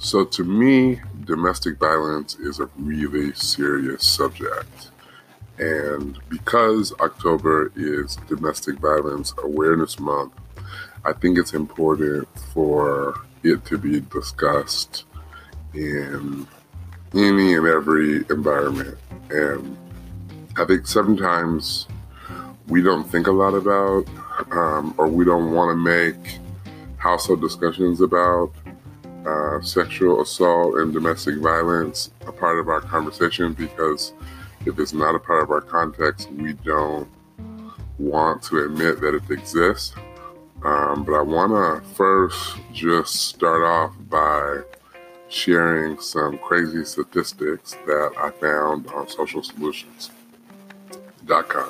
So to me, domestic violence is a really serious subject. And because October is Domestic Violence Awareness Month, I think it's important for it to be discussed in any and every environment. And I think sometimes we don't think a lot about, or we don't want to make household discussions about sexual assault and domestic violence a part of our conversation, because if it's not a part of our context, we don't want to admit that it exists. But I want to first just start off by sharing some crazy statistics that I found on socialsolutions.com.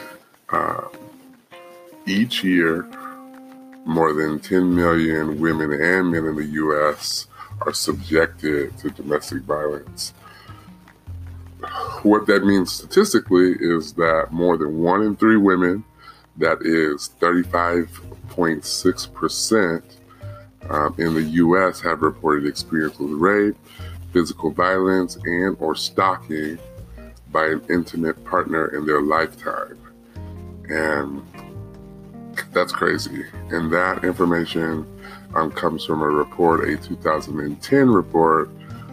Each year, more than 10 million women and men in the U.S. are subjected to domestic violence. What that means statistically is that more than 1 in 3 women, that is 35.6%, in the U.S. have reported experience with rape, physical violence, and or stalking by an intimate partner in their lifetime. And that's crazy. And that information comes from a report, a 2010 report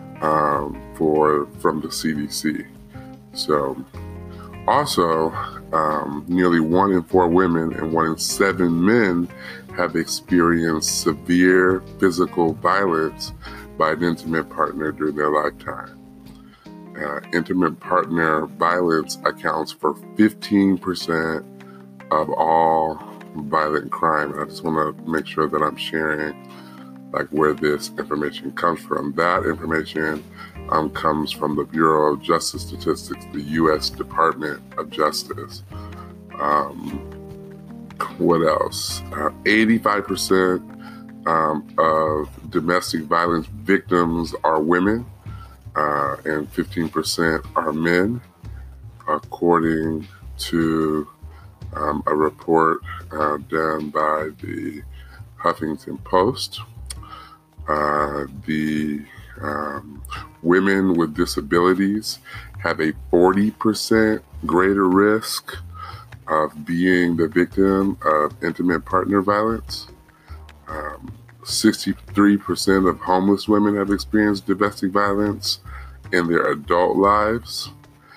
from the CDC. So also, nearly 1 in 4 women and 1 in 7 men have experienced severe physical violence by an intimate partner during their lifetime. Intimate partner violence accounts for 15% of all violent crime. And I just want to make sure that I'm sharing where this information comes from. That information comes from the Bureau of Justice Statistics, the U.S. Department of Justice. What else? 85% of domestic violence victims are women, and 15% are men, according to a report done by the Huffington Post. The women with disabilities have a 40% greater risk of being the victim of intimate partner violence. 63% of homeless women have experienced domestic violence in their adult lives.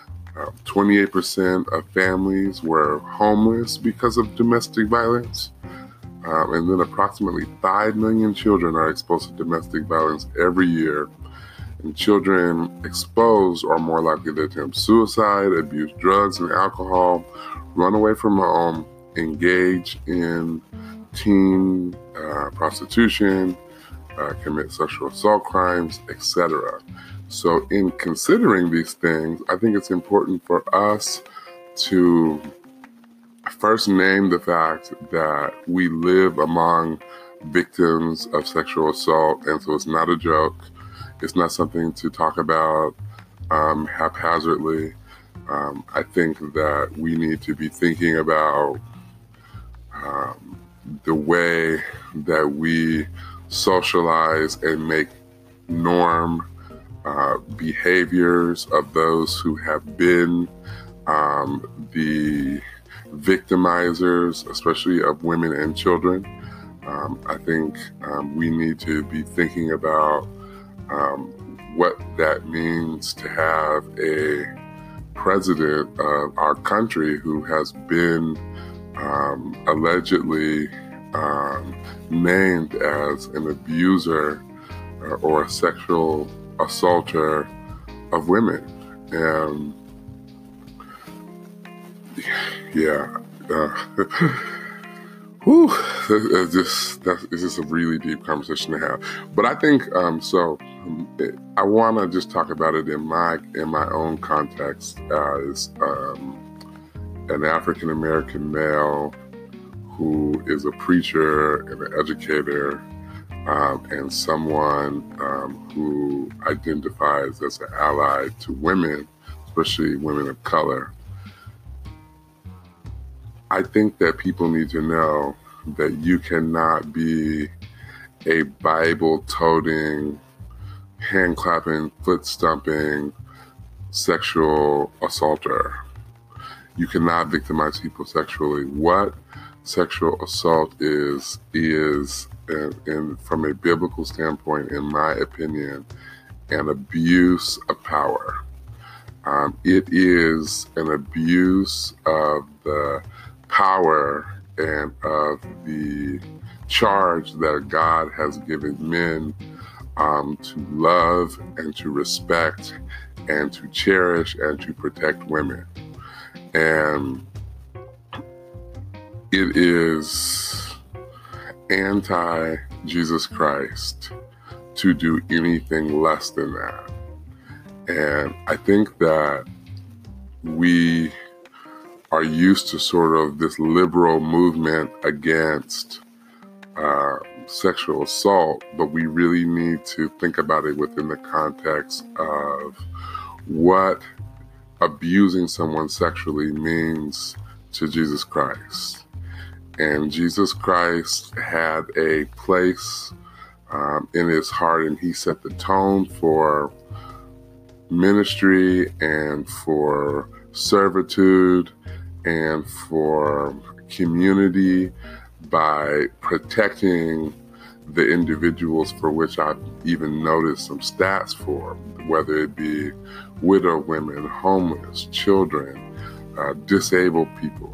28% of families were homeless because of domestic violence. And then approximately 5 million children are exposed to domestic violence every year. And children exposed are more likely to attempt suicide, abuse drugs and alcohol, run away from home, engage in teen prostitution, commit sexual assault crimes, etc. So in considering these things, I think it's important for us to first name the fact that we live among victims of sexual assault, and so it's not a joke. It's not something to talk about haphazardly. I think that we need to be thinking about the way that we socialize and make norm behaviors of those who have been the victimizers, especially of women and children. I think we need to be thinking about what that means to have a president of our country who has been allegedly named as an abuser or a sexual assaulter of women. And it's just a really deep conversation to have. But I think I want to just talk about it in my own context as an African American male who is a preacher and an educator, and someone who identifies as an ally to women, especially women of color. I think that people need to know that you cannot be a Bible-toting hand clapping, foot stomping, sexual assaulter. You cannot victimize people sexually. What sexual assault is and from a biblical standpoint, in my opinion, an abuse of power. It is an abuse of the power and of the charge that God has given men to love and to respect and to cherish and to protect women. And it is anti-Jesus Christ to do anything less than that. And I think that we are used to sort of this liberal movement against sexual assault, but we really need to think about it within the context of what abusing someone sexually means to Jesus Christ. And Jesus Christ had a place in his heart, and he set the tone for ministry and for servitude and for community by protecting the individuals for which I've even noticed some stats for, whether it be widow women, homeless, children, disabled people.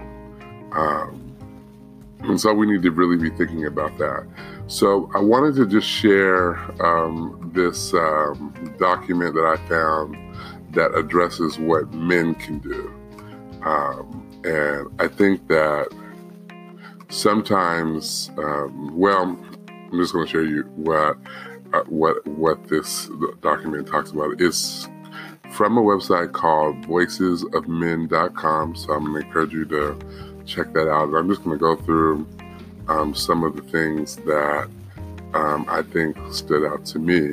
And so we need to really be thinking about that. So I wanted to just share this document that I found that addresses what men can do. And I think that sometimes, I'm just going to show you what this document talks about. It's from a website called voicesofmen.com. So I'm going to encourage you to check that out. I'm just going to go through some of the things that I think stood out to me.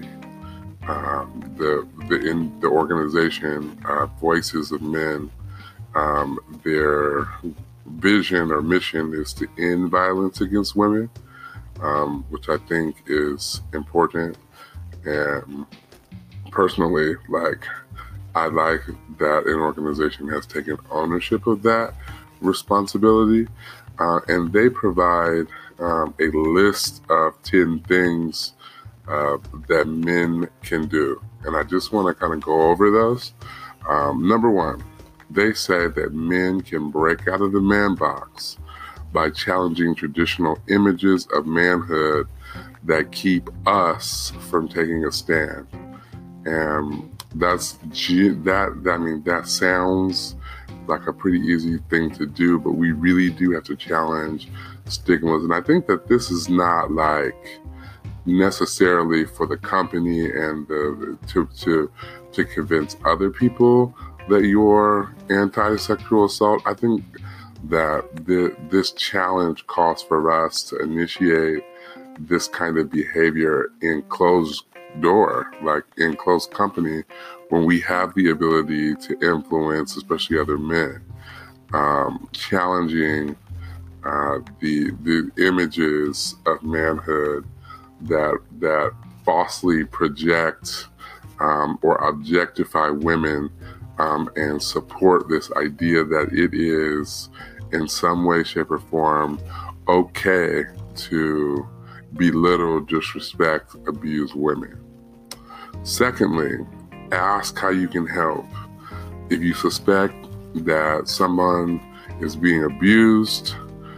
In the organization Voices of Men, their vision or mission is to end violence against women, which I think is important. And personally, I like that an organization has taken ownership of that responsibility, and they provide a list of 10 things that men can do. And I just want to kind of go over those. Number one, they say that men can break out of the man box by challenging traditional images of manhood that keep us from taking a stand. And that sounds like a pretty easy thing to do, but we really do have to challenge stigmas. And I think that this is not necessarily for the company and to convince other people that you're anti-sexual assault. I think that this challenge calls for us to initiate this kind of behavior in closed door, in close company, when we have the ability to influence, especially other men, challenging the images of manhood that falsely project or objectify women, and support this idea that it is in some way, shape, or form okay to belittle, disrespect, abuse women. Secondly, ask how you can help. If you suspect that someone is being abused,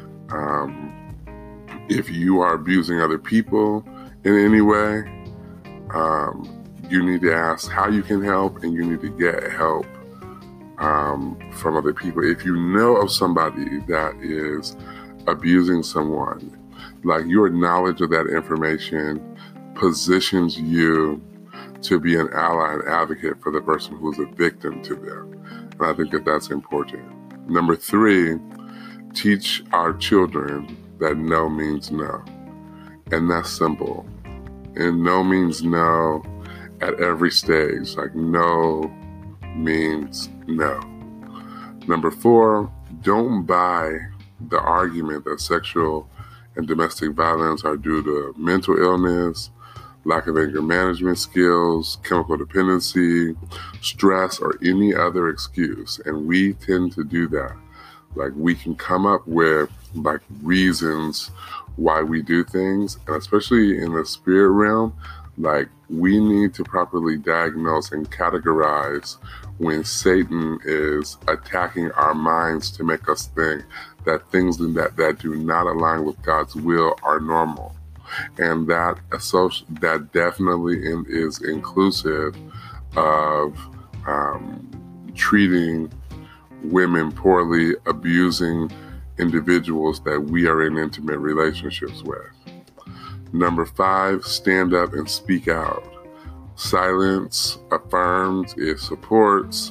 if you are abusing other people in any way, you need to ask how you can help, and you need to get help from other people. If you know of somebody that is abusing someone, your knowledge of that information positions you to be an ally and advocate for the person who is a victim to them. And I think that that's important. Number 3, teach our children that no means no. And that's simple. And no means no at every stage. No means no. Number 4, don't buy the argument that sexual and domestic violence are due to mental illness, lack of anger management skills, chemical dependency, stress, or any other excuse. And we tend to do that. Like, we can come up with like reasons why we do things, and especially in the spirit realm, like, we need to properly diagnose and categorize when Satan is attacking our minds to make us think that things that do not align with God's will are normal. And that definitely is inclusive of treating women poorly, abusing individuals that we are in intimate relationships with. Number 5, stand up and speak out. Silence affirms, it supports,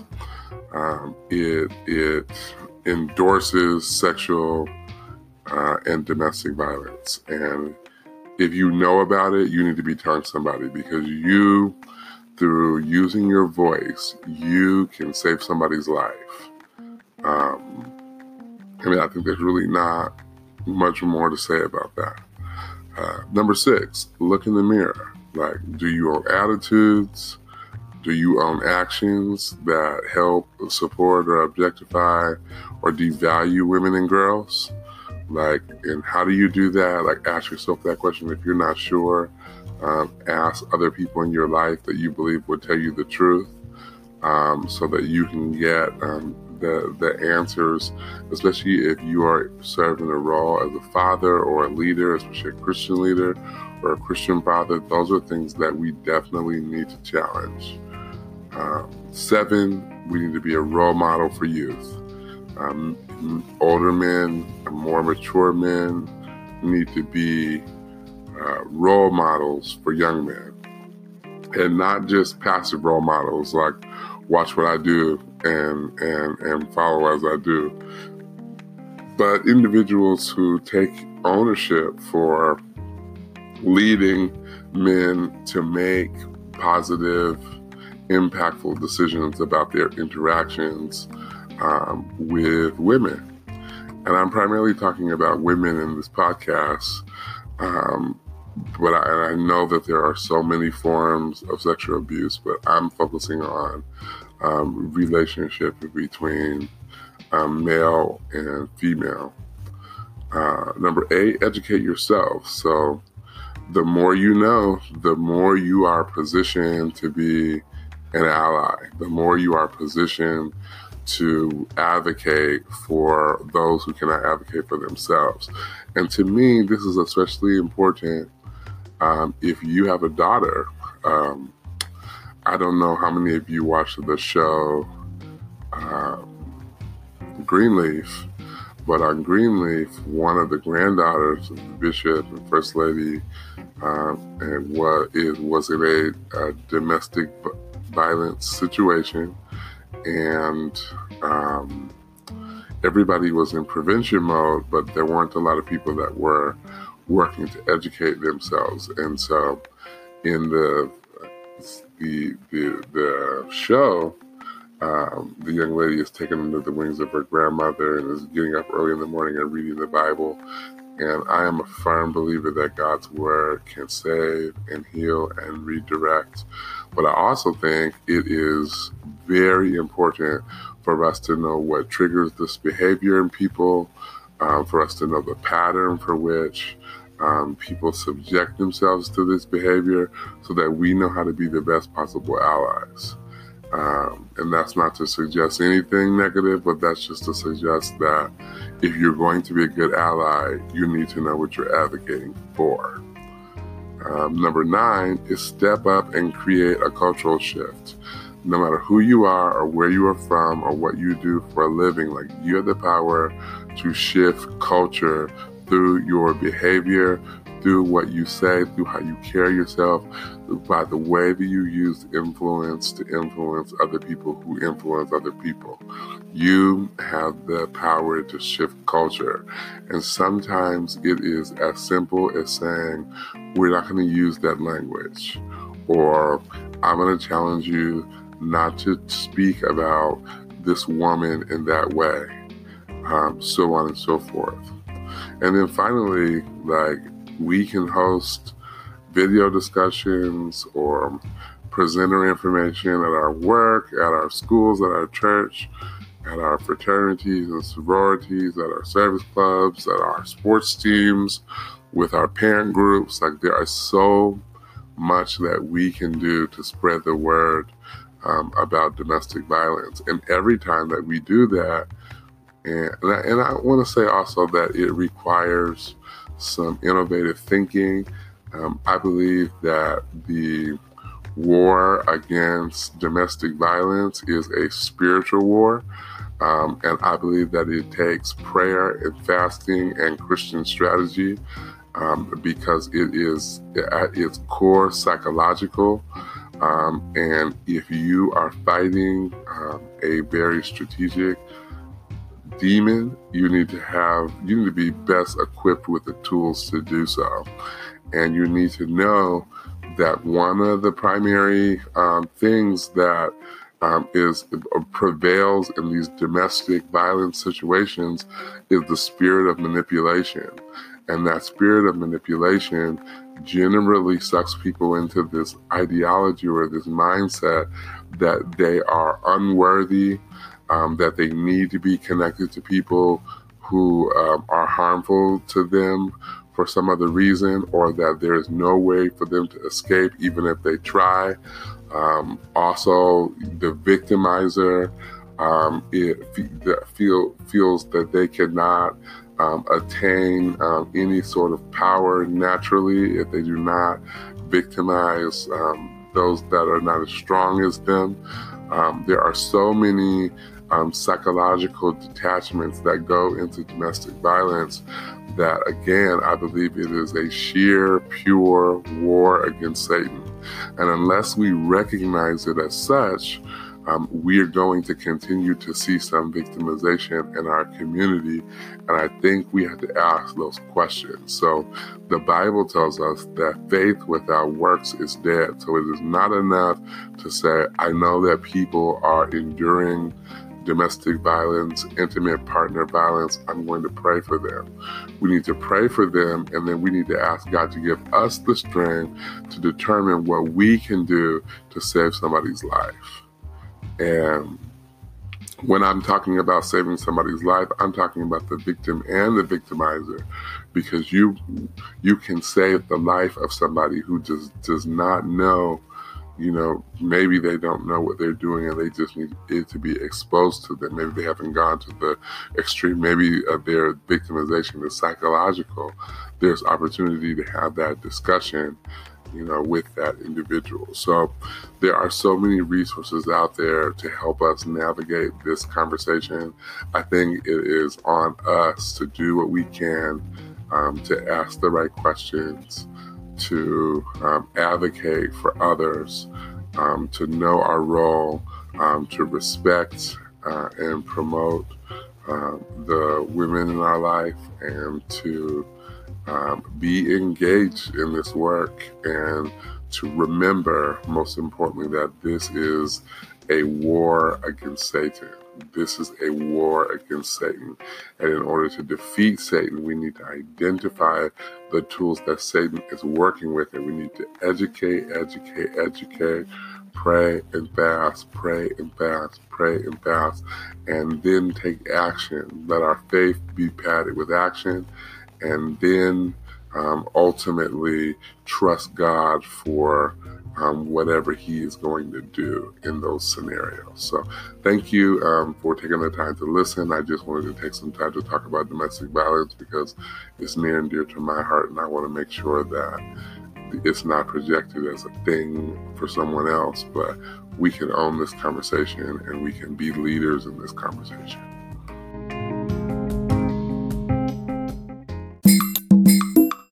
it endorses sexual and domestic violence. And if you know about it, you need to be telling somebody, because you, through using your voice, you can save somebody's life. I think there's really not much more to say about that. Number 6, look in the mirror. Like, do you own attitudes? Do you own actions that help support or objectify or devalue women and girls? Like, and how do you do that? Like, ask yourself that question. If you're not sure, ask other people in your life that you believe would tell you the truth, so that you can get the answers, especially if you are serving a role as a father or a leader, especially a Christian leader or a Christian father. Those are things that we definitely need to challenge. 7, we need to be a role model for youth. Older men, more mature men need to be role models for young men, and not just passive role models like watch what I do and follow as I do, but individuals who take ownership for leading men to make positive, impactful decisions about their interactions with women. And I'm primarily talking about women in this podcast, but I know that there are so many forms of sexual abuse, but I'm focusing on relationship between male and female. Number 8, educate yourself. So the more you know, the more you are positioned to be an ally, the more you are positioned to advocate for those who cannot advocate for themselves. And to me, this is especially important if you have a daughter. I don't know how many of you watched the show Greenleaf, but on Greenleaf, one of the granddaughters of the bishop and first lady was in a domestic violence situation, and everybody was in prevention mode, but there weren't a lot of people that were working to educate themselves. And so in the show, the young lady is taken under the wings of her grandmother and is getting up early in the morning and reading the Bible. And I am a firm believer that God's word can save and heal and redirect. But I also think it is very important for us to know what triggers this behavior in people, for us to know the pattern for which people subject themselves to this behavior, so that we know how to be the best possible allies. And that's not to suggest anything negative, but that's just to suggest that if you're going to be a good ally, you need to know what you're advocating for. Number 9 is step up and create a cultural shift. No matter who you are or where you are from or what you do for a living, like, you have the power to shift culture through your behavior, through what you say, through how you carry yourself, by the way that you use influence to influence other people who influence other people. You have the power to shift culture. And sometimes it is as simple as saying, we're not going to use that language, or I'm going to challenge you not to speak about this woman in that way, so on and so forth. And then finally, like, we can host video discussions or presenter information at our work, at our schools, at our church, at our fraternities and sororities, at our service clubs, at our sports teams, with our parent groups. Like, there are so much that we can do to spread the word about domestic violence. And every time that we do that, and I want to say also that it requires some innovative thinking. I believe that the war against domestic violence is a spiritual war. And I believe that it takes prayer and fasting and Christian strategy, because it is at its core psychological. And if you are fighting a very strategic demon, you need to be best equipped with the tools to do so. And you need to know that one of the primary things that prevails in these domestic violence situations is the spirit of manipulation. And that spirit of manipulation generally sucks people into this ideology or this mindset that they are unworthy, that they need to be connected to people who are harmful to them for some other reason, or that there is no way for them to escape even if they try. Also, the victimizer feels that they cannot attain any sort of power naturally if they do not victimize those that are not as strong as them. There are so many psychological detachments that go into domestic violence that, again, I believe it is a sheer, pure war against Satan. And unless we recognize it as such, we are going to continue to see some victimization in our community. And I think we have to ask those questions. So the Bible tells us that faith without works is dead. So it is not enough to say, I know that people are enduring domestic violence, intimate partner violence, I'm going to pray for them. We need to pray for them, and then we need to ask God to give us the strength to determine what we can do to save somebody's life. And when I'm talking about saving somebody's life, I'm talking about the victim and the victimizer, because you can save the life of somebody who just does not know. Maybe they don't know what they're doing and they just need it to be exposed to them. Maybe they haven't gone to the extreme. Maybe their victimization is psychological. There's opportunity to have that discussion, with that individual. So there are so many resources out there to help us navigate this conversation. I think it is on us to do what we can to ask the right questions, to advocate for others, to know our role, to respect and promote the women in our life, and to be engaged in this work, and to remember, most importantly, that this is a war against Satan. This is a war against Satan. And in order to defeat Satan, we need to identify the tools that Satan is working with, and we need to educate, pray and fast, and then take action. Let our faith be padded with action, and then ultimately trust God for whatever He is going to do in those scenarios. So thank you for taking the time to listen. I just wanted to take some time to talk about domestic violence because it's near and dear to my heart, and I want to make sure that it's not projected as a thing for someone else, but we can own this conversation and we can be leaders in this conversation.